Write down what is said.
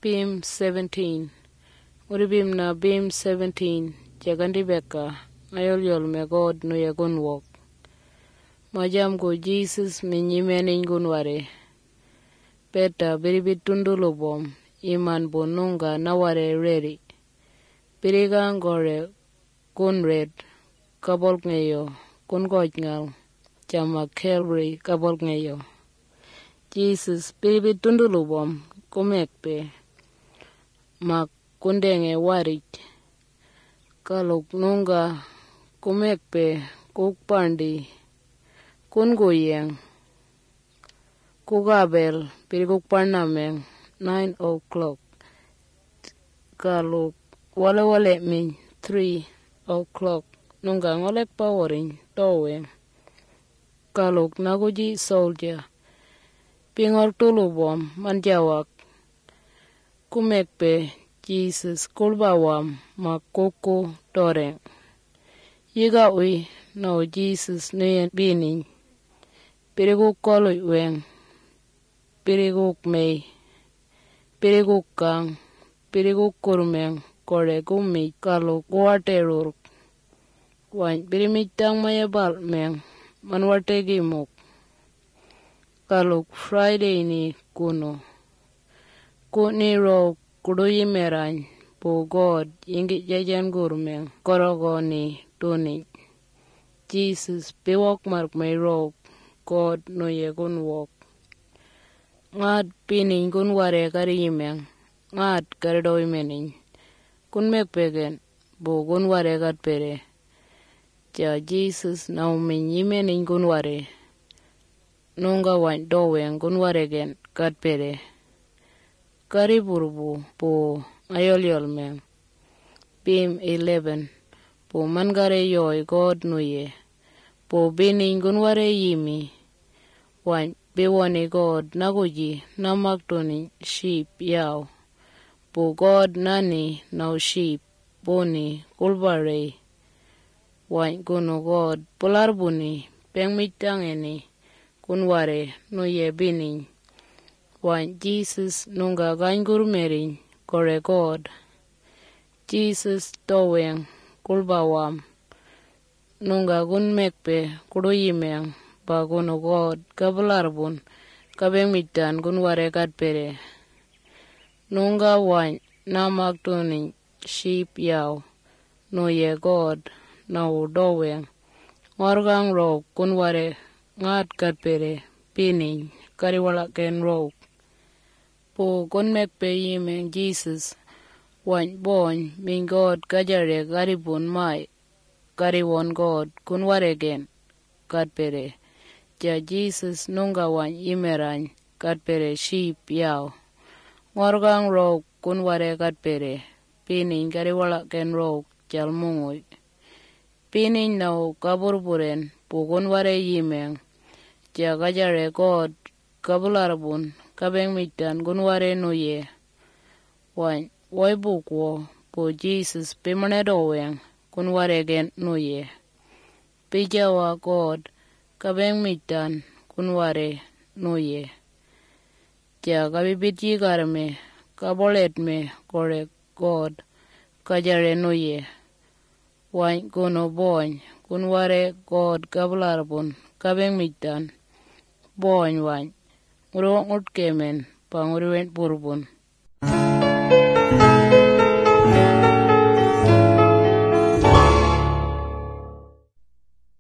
Beam 17. Uribim na Beam 17. Jagandi beka. Ayol me God no yagun walk. Majam go Jesus minyimen ingun ware. Peta biribit tundulubom. Iman bonunga naware reri. Birigang gore kun red. Kabol ngayo. Kun goj ngal. Chama Calvary kabol ngayo. Jesus biribit tundulubom. Kumekpe. Mak kundenge warit. Kaluk nunga kumekpe kukpandi. Kungoyeng. Kugabel pirikukparnameng 9 o'clock. Kaluk wale min 3 o'clock. Nunga ngolek powering toweng. Kaluk naguji soldier. Pingor tulubom manjawak. Kumekpe Jesus kulbawam makoko toreng. Yiga ui no Jesus nuyen bini. Piriguk koloi weng. Piriguk mei. Piriguk kang. Piriguk kurmeng. Kore gumi kaluk guateruruk. Wany birimitang mayabal meng. Manwarte gimuk. Kaluk Friday ni kuno. Kuni ro kuduyi merany. Po God ingi jajan gurmeng. Korogoni tuni. Jesus biwok mark may ro. God no ye gun walk. Ngad pining gun ware karimeng. Ngad karidoy mening. Kun mekpegen. Bo gun ware kat pere. Ja Jesus na uminyi mening gun ware. Nunga wany doweng gun ware gen kat pere. Kariburbu po ayol meng. Beam 11. Po mangare yoy God nuye. Po bining gun ware yimi. Wany biwani God naguji namaktoni sheep yaw. Po God nani now sheep boni kulbare. Wany kuno God polarbuni pengmitangeni kunware nuye bining. Wany Jesus nunga gangur merin kore God. Jesus toweng kulbawam. Nunga gun mekpe kuduyimeng baguno God kabalarbun kabengmitan kunware katpere. Nunga wany namaktuni sheep yaw. Nuye God na udoweng. Ngorgang ro kunware ngad katpere pining kariwalaken ro. Po kun mekpe yimeng Jesus. Wany bony min God kajare garibun mai. Kariwon God kunware gen katpere. Ja Jesus nunga wany imerany katpere sheep yaw. Ngorgang ro kunware katpere. Pining kariwalaken ro jalmungoy. Pining nao kaburburen po kunware yimeng. Ja kajare God kabularbun kabengmitan kunware nuye. Wany waibukwo po Jesus pimanedoweng kunware gen nuye. Pijawa God kabengmitan kunware nuye. Ja kabibit yigarme kaboletme kore God kajare nuye. Wany kuno bony kunware God kabularbun kabengmitan. Bony wany. Uro ngutkemen panguriwen burbun.